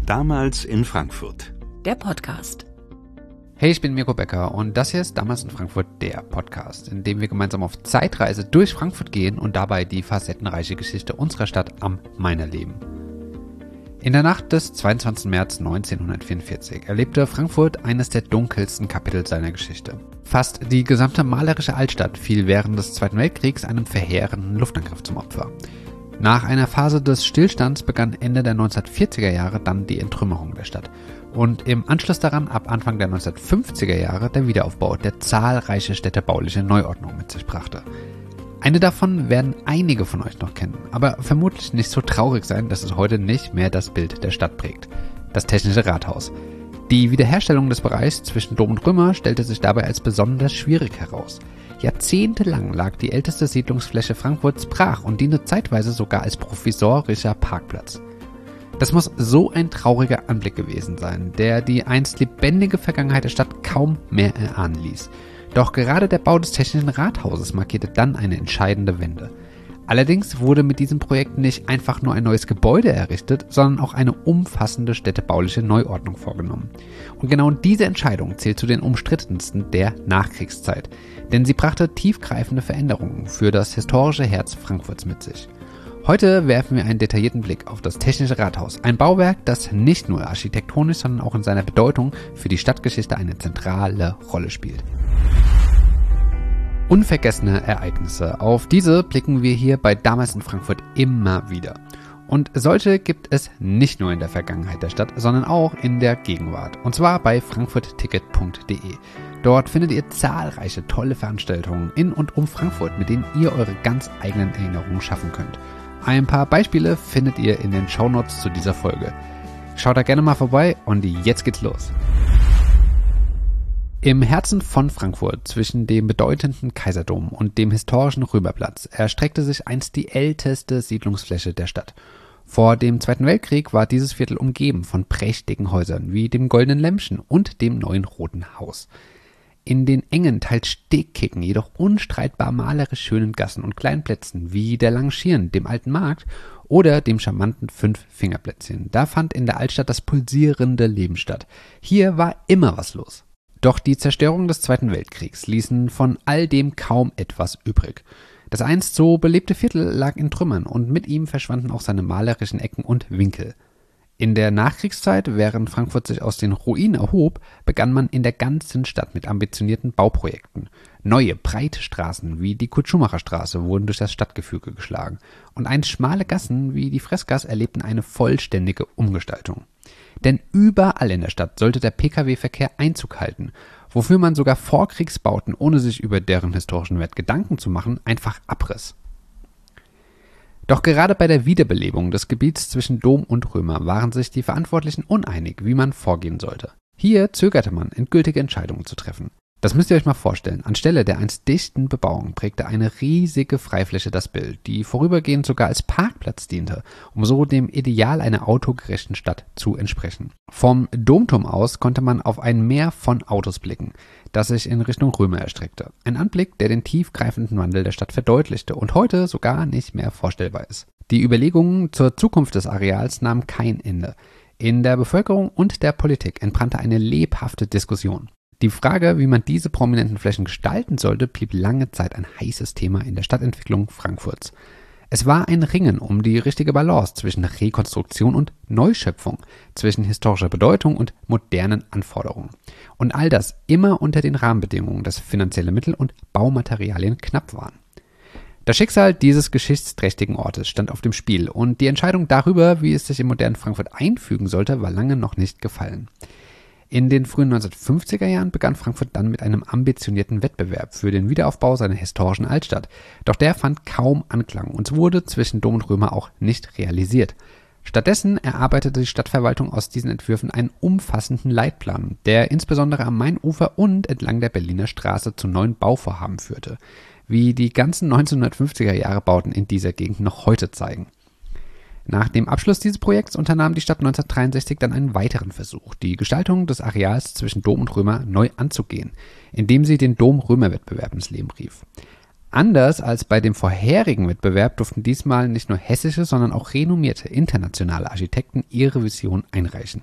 Damals in Frankfurt. Der Podcast. Hey, ich bin Mirko Becker und das hier ist Damals in Frankfurt, der Podcast, in dem wir gemeinsam auf Zeitreise durch Frankfurt gehen und dabei die facettenreiche Geschichte unserer Stadt am Main erleben. In der Nacht des 22. März 1944 erlebte Frankfurt eines der dunkelsten Kapitel seiner Geschichte. Fast die gesamte malerische Altstadt fiel während des Zweiten Weltkriegs einem verheerenden Luftangriff zum Opfer. Nach einer Phase des Stillstands begann Ende der 1940er Jahre dann die Entrümmerung der Stadt und im Anschluss daran ab Anfang der 1950er Jahre der Wiederaufbau, der zahlreiche städtebauliche Neuordnungen mit sich brachte. Eine davon werden einige von euch noch kennen, aber vermutlich nicht so traurig sein, dass es heute nicht mehr das Bild der Stadt prägt: das Technische Rathaus. Die Wiederherstellung des Bereichs zwischen Dom und Römer stellte sich dabei als besonders schwierig heraus. Jahrzehntelang lag die älteste Siedlungsfläche Frankfurts brach und diente zeitweise sogar als provisorischer Parkplatz. Das muss so ein trauriger Anblick gewesen sein, der die einst lebendige Vergangenheit der Stadt kaum mehr erahnen ließ. Doch gerade der Bau des Technischen Rathauses markierte dann eine entscheidende Wende. Allerdings wurde mit diesem Projekt nicht einfach nur ein neues Gebäude errichtet, sondern auch eine umfassende städtebauliche Neuordnung vorgenommen. Und genau diese Entscheidung zählt zu den umstrittensten der Nachkriegszeit, denn sie brachte tiefgreifende Veränderungen für das historische Herz Frankfurts mit sich. Heute werfen wir einen detaillierten Blick auf das Technische Rathaus, ein Bauwerk, das nicht nur architektonisch, sondern auch in seiner Bedeutung für die Stadtgeschichte eine zentrale Rolle spielt. Unvergessene Ereignisse. Auf diese blicken wir hier bei Damals in Frankfurt immer wieder. Und solche gibt es nicht nur in der Vergangenheit der Stadt, sondern auch in der Gegenwart. Und zwar bei frankfurtticket.de. Dort findet ihr zahlreiche tolle Veranstaltungen in und um Frankfurt, mit denen ihr eure ganz eigenen Erinnerungen schaffen könnt. Ein paar Beispiele findet ihr in den Shownotes zu dieser Folge. Schaut da gerne mal vorbei und jetzt geht's los. Im Herzen von Frankfurt, zwischen dem bedeutenden Kaiserdom und dem historischen Römerplatz, erstreckte sich einst die älteste Siedlungsfläche der Stadt. Vor dem Zweiten Weltkrieg war dieses Viertel umgeben von prächtigen Häusern wie dem Goldenen Lämpchen und dem Neuen Roten Haus. In den engen, teils stickigen, jedoch unstreitbar malerisch schönen Gassen und kleinen Plätzen wie der Langen Schirn, dem Alten Markt oder dem charmanten Fünf-Finger-Plätzchen, da fand in der Altstadt das pulsierende Leben statt. Hier war immer was los. Doch die Zerstörung des Zweiten Weltkriegs ließen von all dem kaum etwas übrig. Das einst so belebte Viertel lag in Trümmern und mit ihm verschwanden auch seine malerischen Ecken und Winkel. In der Nachkriegszeit, während Frankfurt sich aus den Ruinen erhob, begann man in der ganzen Stadt mit ambitionierten Bauprojekten. Neue, breite Straßen wie die Kurt-Schumacher-Straße wurden durch das Stadtgefüge geschlagen und einst schmale Gassen wie die Freßgasse erlebten eine vollständige Umgestaltung. Denn überall in der Stadt sollte der Pkw-Verkehr Einzug halten, wofür man sogar Vorkriegsbauten, ohne sich über deren historischen Wert Gedanken zu machen, einfach abriss. Doch gerade bei der Wiederbelebung des Gebiets zwischen Dom und Römer waren sich die Verantwortlichen uneinig, wie man vorgehen sollte. Hier zögerte man, endgültige Entscheidungen zu treffen. Das müsst ihr euch mal vorstellen. Anstelle der einst dichten Bebauung prägte eine riesige Freifläche das Bild, die vorübergehend sogar als Parkplatz diente, um so dem Ideal einer autogerechten Stadt zu entsprechen. Vom Domturm aus konnte man auf ein Meer von Autos blicken, das sich in Richtung Römer erstreckte. Ein Anblick, der den tiefgreifenden Wandel der Stadt verdeutlichte und heute sogar nicht mehr vorstellbar ist. Die Überlegungen zur Zukunft des Areals nahmen kein Ende. In der Bevölkerung und der Politik entbrannte eine lebhafte Diskussion. Die Frage, wie man diese prominenten Flächen gestalten sollte, blieb lange Zeit ein heißes Thema in der Stadtentwicklung Frankfurts. Es war ein Ringen um die richtige Balance zwischen Rekonstruktion und Neuschöpfung, zwischen historischer Bedeutung und modernen Anforderungen. Und all das immer unter den Rahmenbedingungen, dass finanzielle Mittel und Baumaterialien knapp waren. Das Schicksal dieses geschichtsträchtigen Ortes stand auf dem Spiel und die Entscheidung darüber, wie es sich im modernen Frankfurt einfügen sollte, war lange noch nicht gefallen. In den frühen 1950er Jahren begann Frankfurt dann mit einem ambitionierten Wettbewerb für den Wiederaufbau seiner historischen Altstadt. Doch der fand kaum Anklang und wurde zwischen Dom und Römer auch nicht realisiert. Stattdessen erarbeitete die Stadtverwaltung aus diesen Entwürfen einen umfassenden Leitplan, der insbesondere am Mainufer und entlang der Berliner Straße zu neuen Bauvorhaben führte, wie die ganzen 1950er Jahre Bauten in dieser Gegend noch heute zeigen. Nach dem Abschluss dieses Projekts unternahm die Stadt 1963 dann einen weiteren Versuch, die Gestaltung des Areals zwischen Dom und Römer neu anzugehen, indem sie den Dom-Römer-Wettbewerb ins Leben rief. Anders als bei dem vorherigen Wettbewerb durften diesmal nicht nur hessische, sondern auch renommierte internationale Architekten ihre Vision einreichen.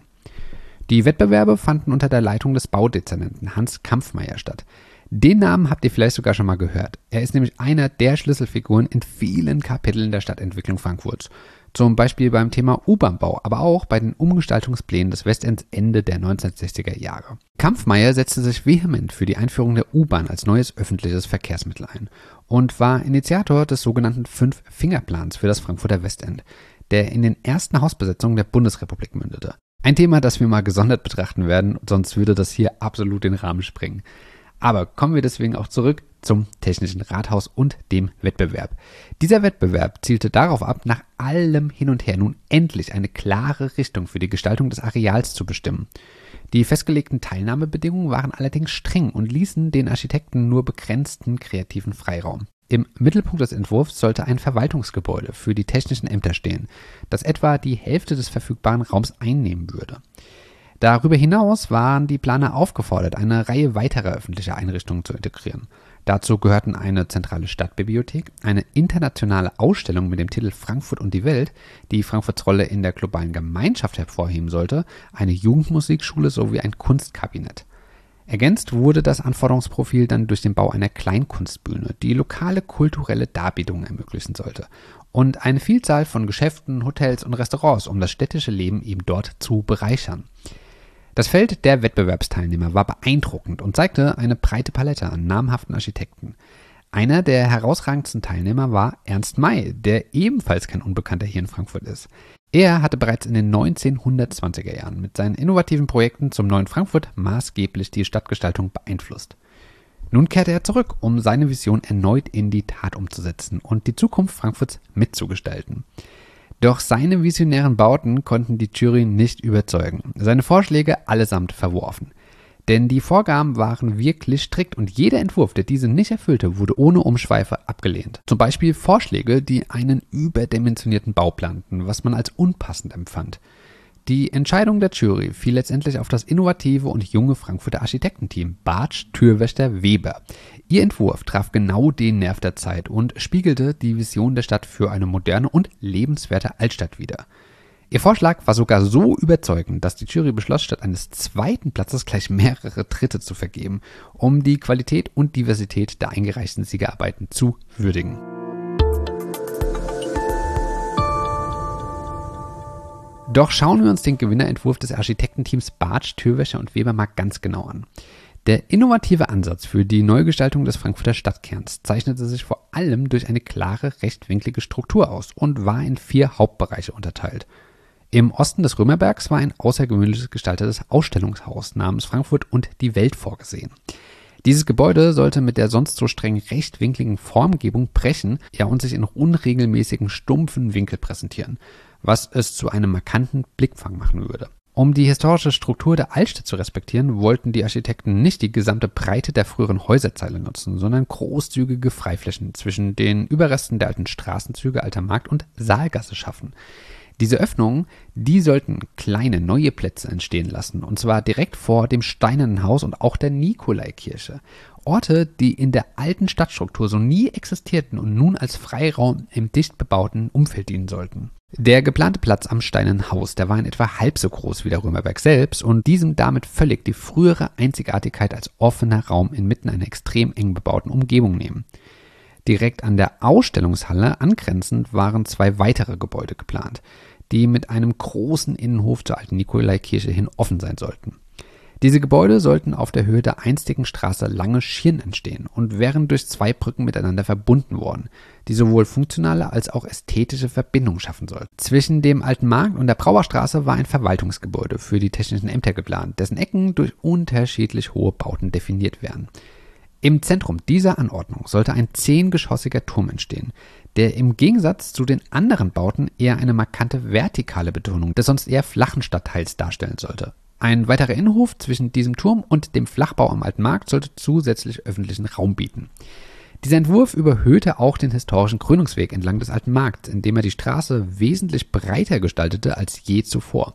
Die Wettbewerbe fanden unter der Leitung des Baudezernenten Hans Kampffmeyer statt. Den Namen habt ihr vielleicht sogar schon mal gehört. Er ist nämlich einer der Schlüsselfiguren in vielen Kapiteln der Stadtentwicklung Frankfurts. Zum Beispiel beim Thema U-Bahn-Bau, aber auch bei den Umgestaltungsplänen des Westends Ende der 1960er Jahre. Kampffmeyer setzte sich vehement für die Einführung der U-Bahn als neues öffentliches Verkehrsmittel ein und war Initiator des sogenannten Fünf-Finger-Plans für das Frankfurter Westend, der in den ersten Hausbesetzungen der Bundesrepublik mündete. Ein Thema, das wir mal gesondert betrachten werden, sonst würde das hier absolut den Rahmen sprengen. Aber kommen wir deswegen auch zurück zum Technischen Rathaus und dem Wettbewerb. Dieser Wettbewerb zielte darauf ab, nach allem Hin und Her nun endlich eine klare Richtung für die Gestaltung des Areals zu bestimmen. Die festgelegten Teilnahmebedingungen waren allerdings streng und ließen den Architekten nur begrenzten kreativen Freiraum. Im Mittelpunkt des Entwurfs sollte ein Verwaltungsgebäude für die technischen Ämter stehen, das etwa die Hälfte des verfügbaren Raums einnehmen würde. Darüber hinaus waren die Planer aufgefordert, eine Reihe weiterer öffentlicher Einrichtungen zu integrieren. Dazu gehörten eine zentrale Stadtbibliothek, eine internationale Ausstellung mit dem Titel Frankfurt und die Welt, die Frankfurts Rolle in der globalen Gemeinschaft hervorheben sollte, eine Jugendmusikschule sowie ein Kunstkabinett. Ergänzt wurde das Anforderungsprofil dann durch den Bau einer Kleinkunstbühne, die lokale kulturelle Darbietungen ermöglichen sollte, und eine Vielzahl von Geschäften, Hotels und Restaurants, um das städtische Leben eben dort zu bereichern. Das Feld der Wettbewerbsteilnehmer war beeindruckend und zeigte eine breite Palette an namhaften Architekten. Einer der herausragendsten Teilnehmer war Ernst May, der ebenfalls kein Unbekannter hier in Frankfurt ist. Er hatte bereits in den 1920er Jahren mit seinen innovativen Projekten zum neuen Frankfurt maßgeblich die Stadtgestaltung beeinflusst. Nun kehrte er zurück, um seine Vision erneut in die Tat umzusetzen und die Zukunft Frankfurts mitzugestalten. Doch seine visionären Bauten konnten die Jury nicht überzeugen, seine Vorschläge allesamt verworfen. Denn die Vorgaben waren wirklich strikt und jeder Entwurf, der diese nicht erfüllte, wurde ohne Umschweife abgelehnt. Zum Beispiel Vorschläge, die einen überdimensionierten Bau planten, was man als unpassend empfand. Die Entscheidung der Jury fiel letztendlich auf das innovative und junge Frankfurter Architektenteam Bartsch, Türwächter, Weber. Ihr Entwurf traf genau den Nerv der Zeit und spiegelte die Vision der Stadt für eine moderne und lebenswerte Altstadt wider. Ihr Vorschlag war sogar so überzeugend, dass die Jury beschloss, statt eines zweiten Platzes gleich mehrere Dritte zu vergeben, um die Qualität und Diversität der eingereichten Siegerarbeiten zu würdigen. Doch schauen wir uns den Gewinnerentwurf des Architektenteams Bartsch, Türwächter und Weber mal ganz genau an. Der innovative Ansatz für die Neugestaltung des Frankfurter Stadtkerns zeichnete sich vor allem durch eine klare, rechtwinklige Struktur aus und war in 4 Hauptbereiche unterteilt. Im Osten des Römerbergs war ein außergewöhnliches gestaltetes Ausstellungshaus namens Frankfurt und die Welt vorgesehen. Dieses Gebäude sollte mit der sonst so streng rechtwinkligen Formgebung brechen, und sich in unregelmäßigen, stumpfen Winkel präsentieren, was es zu einem markanten Blickfang machen würde. Um die historische Struktur der Altstadt zu respektieren, wollten die Architekten nicht die gesamte Breite der früheren Häuserzeile nutzen, sondern großzügige Freiflächen zwischen den Überresten der alten Straßenzüge Alter Markt und Saalgasse schaffen. Diese Öffnungen, die sollten kleine neue Plätze entstehen lassen, und zwar direkt vor dem Steinernen Haus und auch der Nikolaikirche. Orte, die in der alten Stadtstruktur so nie existierten und nun als Freiraum im dicht bebauten Umfeld dienen sollten. Der geplante Platz am Steinernen Haus, der war in etwa halb so groß wie der Römerberg selbst und diesem damit völlig die frühere Einzigartigkeit als offener Raum inmitten einer extrem eng bebauten Umgebung nehmen. Direkt an der Ausstellungshalle angrenzend waren 2 weitere Gebäude geplant, die mit einem großen Innenhof zur alten Nikolaikirche hin offen sein sollten. Diese Gebäude sollten auf der Höhe der einstigen Straße Lange Schirn entstehen und wären durch 2 Brücken miteinander verbunden worden, die sowohl funktionale als auch ästhetische Verbindung schaffen sollten. Zwischen dem Alten Markt und der Brauerstraße war ein Verwaltungsgebäude für die technischen Ämter geplant, dessen Ecken durch unterschiedlich hohe Bauten definiert werden. Im Zentrum dieser Anordnung sollte ein 10-geschossiger Turm entstehen, der im Gegensatz zu den anderen Bauten eher eine markante vertikale Betonung des sonst eher flachen Stadtteils darstellen sollte. Ein weiterer Innenhof zwischen diesem Turm und dem Flachbau am Alten Markt sollte zusätzlich öffentlichen Raum bieten. Dieser Entwurf überhöhte auch den historischen Krönungsweg entlang des Alten Markts, indem er die Straße wesentlich breiter gestaltete als je zuvor,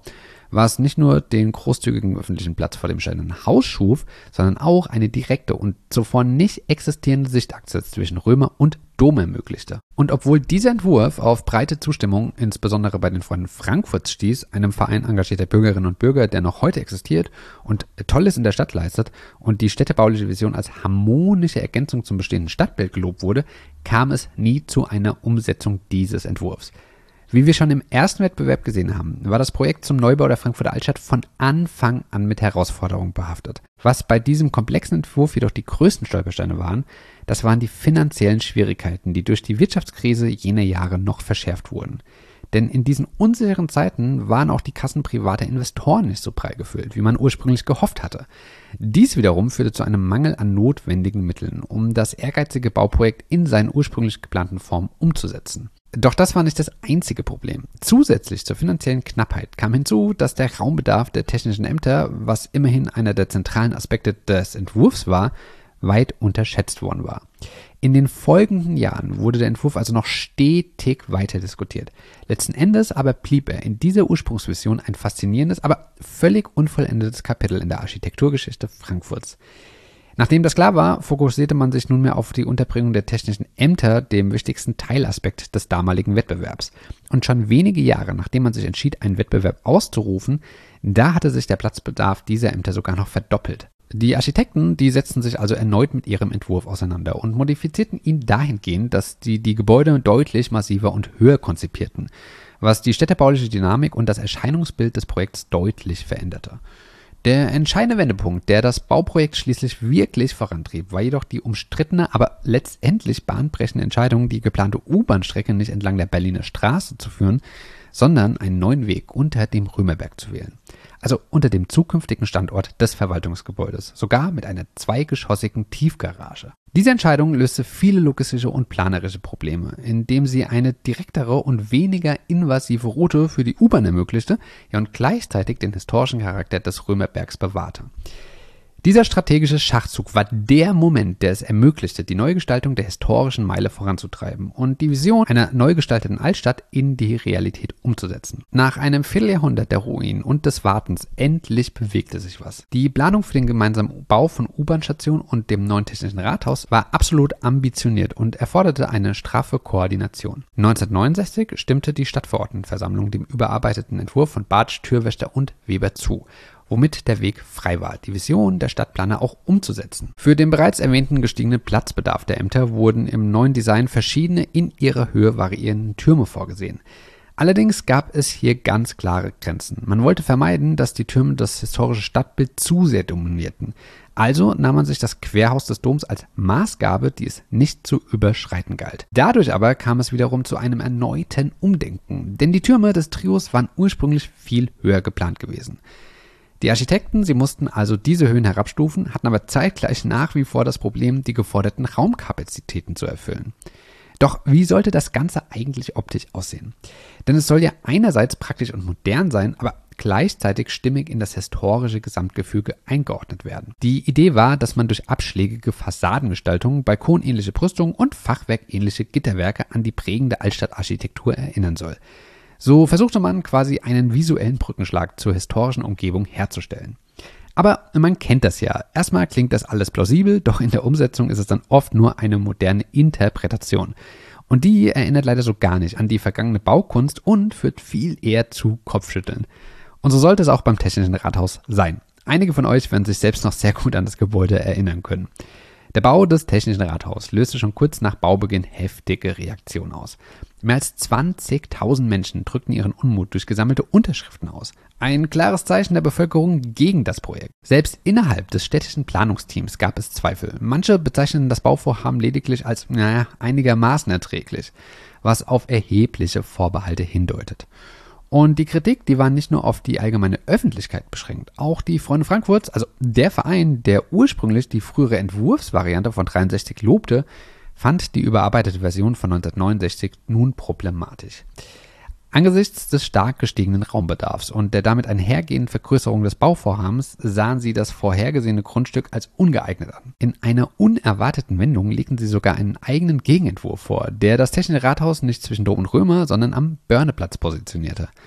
was nicht nur den großzügigen öffentlichen Platz vor dem steinernen Haus schuf, sondern auch eine direkte und zuvor nicht existierende Sichtachse zwischen Römer und Dom ermöglichte. Und obwohl dieser Entwurf auf breite Zustimmung, insbesondere bei den Freunden Frankfurts stieß, einem Verein engagierter Bürgerinnen und Bürger, der noch heute existiert und Tolles in der Stadt leistet und die städtebauliche Vision als harmonische Ergänzung zum bestehenden Stadtbild gelobt wurde, kam es nie zu einer Umsetzung dieses Entwurfs. Wie wir schon im ersten Wettbewerb gesehen haben, war das Projekt zum Neubau der Frankfurter Altstadt von Anfang an mit Herausforderungen behaftet. Was bei diesem komplexen Entwurf jedoch die größten Stolpersteine waren, das waren die finanziellen Schwierigkeiten, die durch die Wirtschaftskrise jener Jahre noch verschärft wurden. Denn in diesen unsicheren Zeiten waren auch die Kassen privater Investoren nicht so prall gefüllt, wie man ursprünglich gehofft hatte. Dies wiederum führte zu einem Mangel an notwendigen Mitteln, um das ehrgeizige Bauprojekt in seinen ursprünglich geplanten Form umzusetzen. Doch das war nicht das einzige Problem. Zusätzlich zur finanziellen Knappheit kam hinzu, dass der Raumbedarf der technischen Ämter, was immerhin einer der zentralen Aspekte des Entwurfs war, weit unterschätzt worden war. In den folgenden Jahren wurde der Entwurf also noch stetig weiter diskutiert. Letzten Endes aber blieb er in dieser Ursprungsvision ein faszinierendes, aber völlig unvollendetes Kapitel in der Architekturgeschichte Frankfurts. Nachdem das klar war, fokussierte man sich nunmehr auf die Unterbringung der technischen Ämter, dem wichtigsten Teilaspekt des damaligen Wettbewerbs. Und schon wenige Jahre, nachdem man sich entschied, einen Wettbewerb auszurufen, da hatte sich der Platzbedarf dieser Ämter sogar noch verdoppelt. Die Architekten, die setzten sich also erneut mit ihrem Entwurf auseinander und modifizierten ihn dahingehend, dass die Gebäude deutlich massiver und höher konzipierten, was die städtebauliche Dynamik und das Erscheinungsbild des Projekts deutlich veränderte. Der entscheidende Wendepunkt, der das Bauprojekt schließlich wirklich vorantrieb, war jedoch die umstrittene, aber letztendlich bahnbrechende Entscheidung, die geplante U-Bahn-Strecke nicht entlang der Berliner Straße zu führen, sondern einen neuen Weg unter dem Römerberg zu wählen. Also unter dem zukünftigen Standort des Verwaltungsgebäudes, sogar mit einer zweigeschossigen Tiefgarage. Diese Entscheidung löste viele logistische und planerische Probleme, indem sie eine direktere und weniger invasive Route für die U-Bahn ermöglichte, ja und gleichzeitig den historischen Charakter des Römerbergs bewahrte. Dieser strategische Schachzug war der Moment, der es ermöglichte, die Neugestaltung der historischen Meile voranzutreiben und die Vision einer neu gestalteten Altstadt in die Realität umzusetzen. Nach einem Vierteljahrhundert der Ruinen und des Wartens endlich bewegte sich was. Die Planung für den gemeinsamen Bau von U-Bahn-Stationen und dem neuen technischen Rathaus war absolut ambitioniert und erforderte eine straffe Koordination. 1969 stimmte die Stadtverordnetenversammlung dem überarbeiteten Entwurf von Bartsch, Türwächter und Weber zu, womit der Weg frei war, die Vision der Stadtplaner auch umzusetzen. Für den bereits erwähnten gestiegenen Platzbedarf der Ämter wurden im neuen Design verschiedene in ihrer Höhe variierende Türme vorgesehen. Allerdings gab es hier ganz klare Grenzen. Man wollte vermeiden, dass die Türme das historische Stadtbild zu sehr dominierten. Also nahm man sich das Querhaus des Doms als Maßgabe, die es nicht zu überschreiten galt. Dadurch aber kam es wiederum zu einem erneuten Umdenken, denn die Türme des Trios waren ursprünglich viel höher geplant gewesen. Die Architekten, sie mussten also diese Höhen herabstufen, hatten aber zeitgleich nach wie vor das Problem, die geforderten Raumkapazitäten zu erfüllen. Doch wie sollte das Ganze eigentlich optisch aussehen? Denn es soll ja einerseits praktisch und modern sein, aber gleichzeitig stimmig in das historische Gesamtgefüge eingeordnet werden. Die Idee war, dass man durch abschlägige Fassadengestaltung, balkonähnliche Brüstungen und fachwerkähnliche Gitterwerke an die prägende Altstadtarchitektur erinnern soll. So versuchte man quasi einen visuellen Brückenschlag zur historischen Umgebung herzustellen. Aber man kennt das ja. Erstmal klingt das alles plausibel, doch in der Umsetzung ist es dann oft nur eine moderne Interpretation. Und die erinnert leider so gar nicht an die vergangene Baukunst und führt viel eher zu Kopfschütteln. Und so sollte es auch beim Technischen Rathaus sein. Einige von euch werden sich selbst noch sehr gut an das Gebäude erinnern können. Der Bau des Technischen Rathaus löste schon kurz nach Baubeginn heftige Reaktionen aus. Mehr als 20.000 Menschen drückten ihren Unmut durch gesammelte Unterschriften aus. Ein klares Zeichen der Bevölkerung gegen das Projekt. Selbst innerhalb des städtischen Planungsteams gab es Zweifel. Manche bezeichneten das Bauvorhaben lediglich als, einigermaßen erträglich, was auf erhebliche Vorbehalte hindeutet. Und die Kritik, die war nicht nur auf die allgemeine Öffentlichkeit beschränkt. Auch die Freunde Frankfurts, also der Verein, der ursprünglich die frühere Entwurfsvariante von 63 lobte, fand die überarbeitete Version von 1969 nun problematisch. Angesichts des stark gestiegenen Raumbedarfs und der damit einhergehenden Vergrößerung des Bauvorhabens sahen sie das vorhergesehene Grundstück als ungeeignet an. In einer unerwarteten Wendung legten sie sogar einen eigenen Gegenentwurf vor, der das Technische Rathaus nicht zwischen Dom und Römer, sondern am Börneplatz positionierte.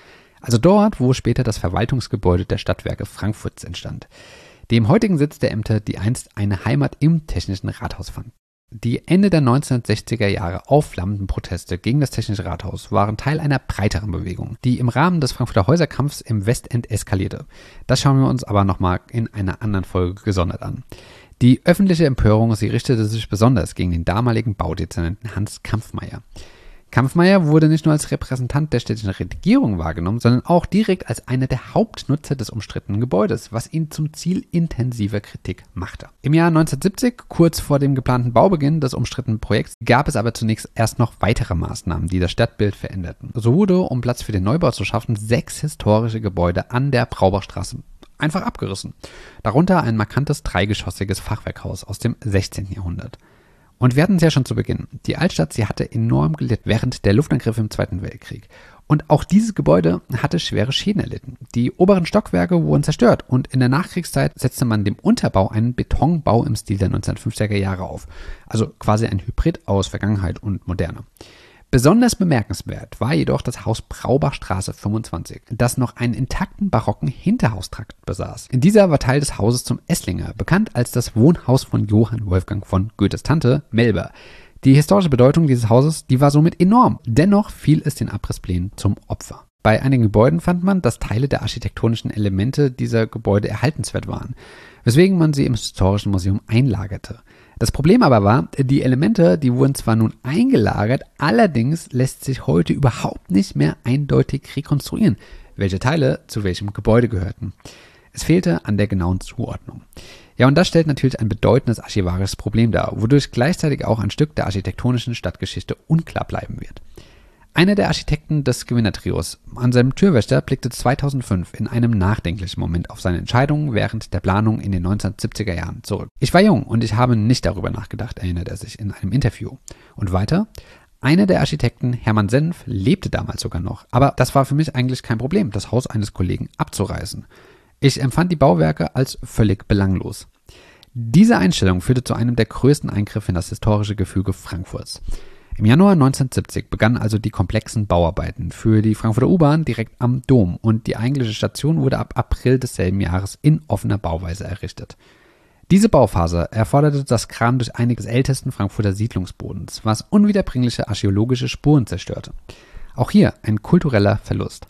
Also dort, wo später das Verwaltungsgebäude der Stadtwerke Frankfurts entstand, dem heutigen Sitz der Ämter, die einst eine Heimat im Technischen Rathaus fanden. Die Ende der 1960er Jahre aufflammenden Proteste gegen das Technische Rathaus waren Teil einer breiteren Bewegung, die im Rahmen des Frankfurter Häuserkampfs im Westend eskalierte. Das schauen wir uns aber nochmal in einer anderen Folge gesondert an. Die öffentliche Empörung, sie richtete sich besonders gegen den damaligen Baudezernenten Hans Kampffmeyer. Kampffmeyer wurde nicht nur als Repräsentant der städtischen Regierung wahrgenommen, sondern auch direkt als einer der Hauptnutzer des umstrittenen Gebäudes, was ihn zum Ziel intensiver Kritik machte. Im Jahr 1970, kurz vor dem geplanten Baubeginn des umstrittenen Projekts, gab es aber zunächst erst noch weitere Maßnahmen, die das Stadtbild veränderten. So wurde, um Platz für den Neubau zu schaffen, 6 historische Gebäude an der Braubachstraße einfach abgerissen. Darunter ein markantes dreigeschossiges Fachwerkhaus aus dem 16. Jahrhundert. Und wir hatten es ja schon zu Beginn. Die Altstadt, sie hatte enorm gelitten während der Luftangriffe im Zweiten Weltkrieg. Und auch dieses Gebäude hatte schwere Schäden erlitten. Die oberen Stockwerke wurden zerstört und in der Nachkriegszeit setzte man dem Unterbau einen Betonbau im Stil der 1950er Jahre auf. Also quasi ein Hybrid aus Vergangenheit und Moderne. Besonders bemerkenswert war jedoch das Haus Braubachstraße 25, das noch einen intakten barocken Hinterhaustrakt besaß. Dieser war Teil des Hauses zum Esslinger, bekannt als das Wohnhaus von Johann Wolfgang von Goethes Tante Melba. Die historische Bedeutung dieses Hauses, die war somit enorm. Dennoch fiel es den Abrissplänen zum Opfer. Bei einigen Gebäuden fand man, dass Teile der architektonischen Elemente dieser Gebäude erhaltenswert waren, weswegen man sie im Historischen Museum einlagerte. Das Problem aber war, die Elemente, die wurden zwar nun eingelagert, allerdings lässt sich heute überhaupt nicht mehr eindeutig rekonstruieren, welche Teile zu welchem Gebäude gehörten. Es fehlte an der genauen Zuordnung. Ja, und das stellt natürlich ein bedeutendes archivarisches Problem dar, wodurch gleichzeitig auch ein Stück der architektonischen Stadtgeschichte unklar bleiben wird. Einer der Architekten des Gewinnertrios, Anselm Türwächter, blickte 2005 in einem nachdenklichen Moment auf seine Entscheidungen während der Planung in den 1970er Jahren zurück. Ich war jung und ich habe nicht darüber nachgedacht, erinnert er sich in einem Interview. Und weiter, einer der Architekten, Hermann Senf, lebte damals sogar noch, aber das war für mich eigentlich kein Problem, das Haus eines Kollegen abzureißen. Ich empfand die Bauwerke als völlig belanglos. Diese Einstellung führte zu einem der größten Eingriffe in das historische Gefüge Frankfurts. Im Januar 1970 begannen also die komplexen Bauarbeiten für die Frankfurter U-Bahn direkt am Dom und die eigentliche Station wurde ab April desselben Jahres in offener Bauweise errichtet. Diese Bauphase erforderte das Graben durch einiges ältesten Frankfurter Siedlungsbodens, was unwiederbringliche archäologische Spuren zerstörte. Auch hier ein kultureller Verlust.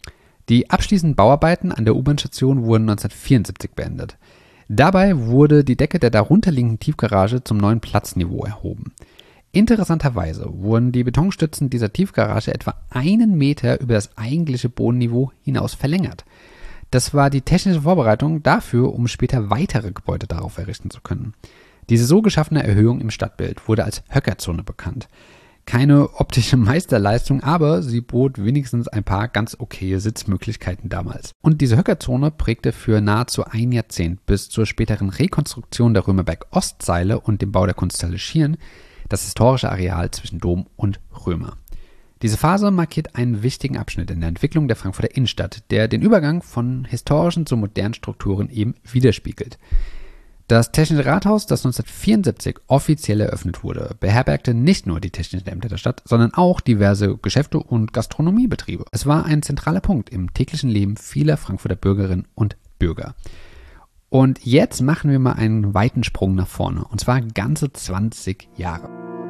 Die abschließenden Bauarbeiten an der U-Bahn-Station wurden 1974 beendet. Dabei wurde die Decke der darunterliegenden Tiefgarage zum neuen Platzniveau erhoben. Interessanterweise wurden die Betonstützen dieser Tiefgarage etwa 1 Meter über das eigentliche Bodenniveau hinaus verlängert. Das war die technische Vorbereitung dafür, um später weitere Gebäude darauf errichten zu können. Diese so geschaffene Erhöhung im Stadtbild wurde als Höckerzone bekannt. Keine optische Meisterleistung, aber sie bot wenigstens ein paar ganz okaye Sitzmöglichkeiten damals. Und diese Höckerzone prägte für nahezu ein Jahrzehnt bis zur späteren Rekonstruktion der Römerberg-Ostseile und dem Bau der Kunsthalle Schirn das historische Areal zwischen Dom und Römer. Diese Phase markiert einen wichtigen Abschnitt in der Entwicklung der Frankfurter Innenstadt, der den Übergang von historischen zu modernen Strukturen eben widerspiegelt. Das Technische Rathaus, das 1974 offiziell eröffnet wurde, beherbergte nicht nur die technischen Ämter der Stadt, sondern auch diverse Geschäfte und Gastronomiebetriebe. Es war ein zentraler Punkt im täglichen Leben vieler Frankfurter Bürgerinnen und Bürger. Und jetzt machen wir mal einen weiten Sprung nach vorne, und zwar ganze 20 Jahre.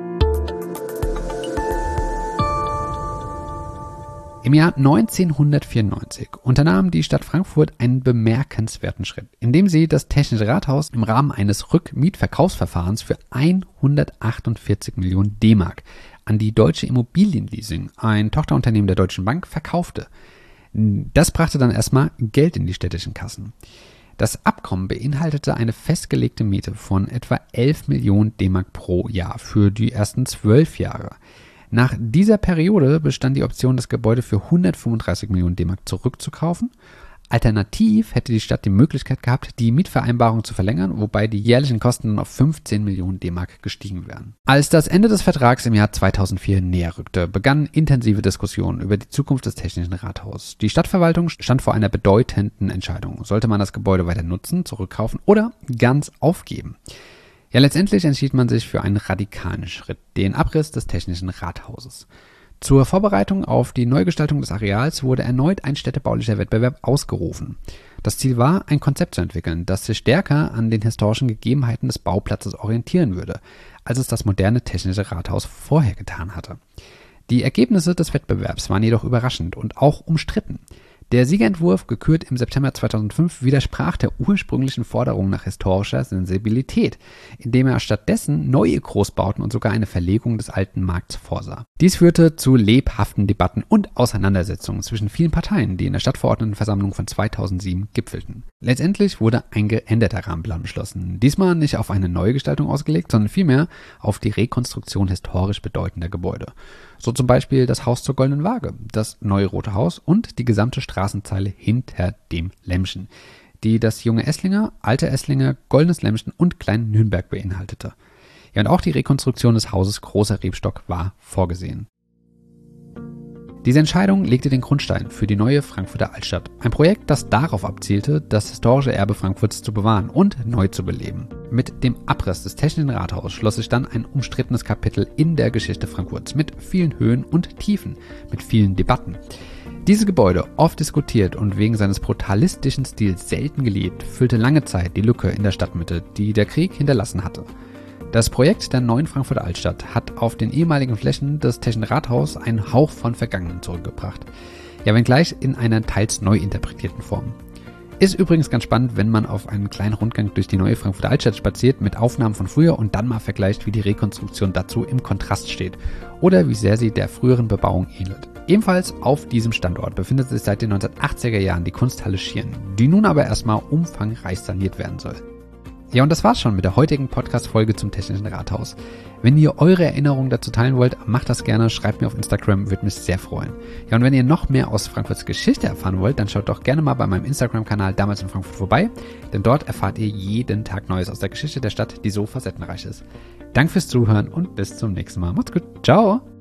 Im Jahr 1994 unternahm die Stadt Frankfurt einen bemerkenswerten Schritt, indem sie das Technische Rathaus im Rahmen eines Rückmietverkaufsverfahrens für 148 Millionen D-Mark an die Deutsche Immobilienleasing, ein Tochterunternehmen der Deutschen Bank, verkaufte. Das brachte dann erstmal Geld in die städtischen Kassen. Das Abkommen beinhaltete eine festgelegte Miete von etwa 11 Millionen D-Mark pro Jahr für die ersten 12 Jahre. Nach dieser Periode bestand die Option, das Gebäude für 135 Millionen D-Mark zurückzukaufen. Alternativ hätte die Stadt die Möglichkeit gehabt, die Mietvereinbarung zu verlängern, wobei die jährlichen Kosten dann auf 15 Millionen D-Mark gestiegen wären. Als das Ende des Vertrags im Jahr 2004 näher rückte, begannen intensive Diskussionen über die Zukunft des Technischen Rathauses. Die Stadtverwaltung stand vor einer bedeutenden Entscheidung. Sollte man das Gebäude weiter nutzen, zurückkaufen oder ganz aufgeben? Ja, letztendlich entschied man sich für einen radikalen Schritt, den Abriss des Technischen Rathauses. Zur Vorbereitung auf die Neugestaltung des Areals wurde erneut ein städtebaulicher Wettbewerb ausgerufen. Das Ziel war, ein Konzept zu entwickeln, das sich stärker an den historischen Gegebenheiten des Bauplatzes orientieren würde, als es das moderne Technische Rathaus vorher getan hatte. Die Ergebnisse des Wettbewerbs waren jedoch überraschend und auch umstritten. Der Siegerentwurf, gekürt im September 2005, widersprach der ursprünglichen Forderung nach historischer Sensibilität, indem er stattdessen neue Großbauten und sogar eine Verlegung des alten Markts vorsah. Dies führte zu lebhaften Debatten und Auseinandersetzungen zwischen vielen Parteien, die in der Stadtverordnetenversammlung von 2007 gipfelten. Letztendlich wurde ein geänderter Rahmenplan beschlossen, diesmal nicht auf eine Neugestaltung ausgelegt, sondern vielmehr auf die Rekonstruktion historisch bedeutender Gebäude. So zum Beispiel das Haus zur Goldenen Waage, das neue Rote Haus und die gesamte Straßenzeile hinter dem Lämmchen, die das junge Esslinger, alte Esslinger, Goldenes Lämmchen und Klein Nürnberg beinhaltete. Ja, und auch die Rekonstruktion des Hauses Großer Rebstock war vorgesehen. Diese Entscheidung legte den Grundstein für die neue Frankfurter Altstadt. Ein Projekt, das darauf abzielte, das historische Erbe Frankfurts zu bewahren und neu zu beleben. Mit dem Abriss des Technischen Rathauses schloss sich dann ein umstrittenes Kapitel in der Geschichte Frankfurts mit vielen Höhen und Tiefen, mit vielen Debatten. Dieses Gebäude, oft diskutiert und wegen seines brutalistischen Stils selten geliebt, füllte lange Zeit die Lücke in der Stadtmitte, die der Krieg hinterlassen hatte. Das Projekt der neuen Frankfurter Altstadt hat auf den ehemaligen Flächen des Technischen Rathauses einen Hauch von Vergangenem zurückgebracht. Ja, wenngleich in einer teils neu interpretierten Form. Ist übrigens ganz spannend, wenn man auf einen kleinen Rundgang durch die neue Frankfurter Altstadt spaziert mit Aufnahmen von früher und dann mal vergleicht, wie die Rekonstruktion dazu im Kontrast steht oder wie sehr sie der früheren Bebauung ähnelt. Ebenfalls auf diesem Standort befindet sich seit den 1980er Jahren die Kunsthalle Schirn, die nun aber erstmal umfangreich saniert werden soll. Ja, und das war's schon mit der heutigen Podcast-Folge zum Technischen Rathaus. Wenn ihr eure Erinnerungen dazu teilen wollt, macht das gerne, schreibt mir auf Instagram, würde mich sehr freuen. Ja, und wenn ihr noch mehr aus Frankfurts Geschichte erfahren wollt, dann schaut doch gerne mal bei meinem Instagram-Kanal Damals in Frankfurt vorbei, denn dort erfahrt ihr jeden Tag Neues aus der Geschichte der Stadt, die so facettenreich ist. Danke fürs Zuhören und bis zum nächsten Mal. Macht's gut. Ciao!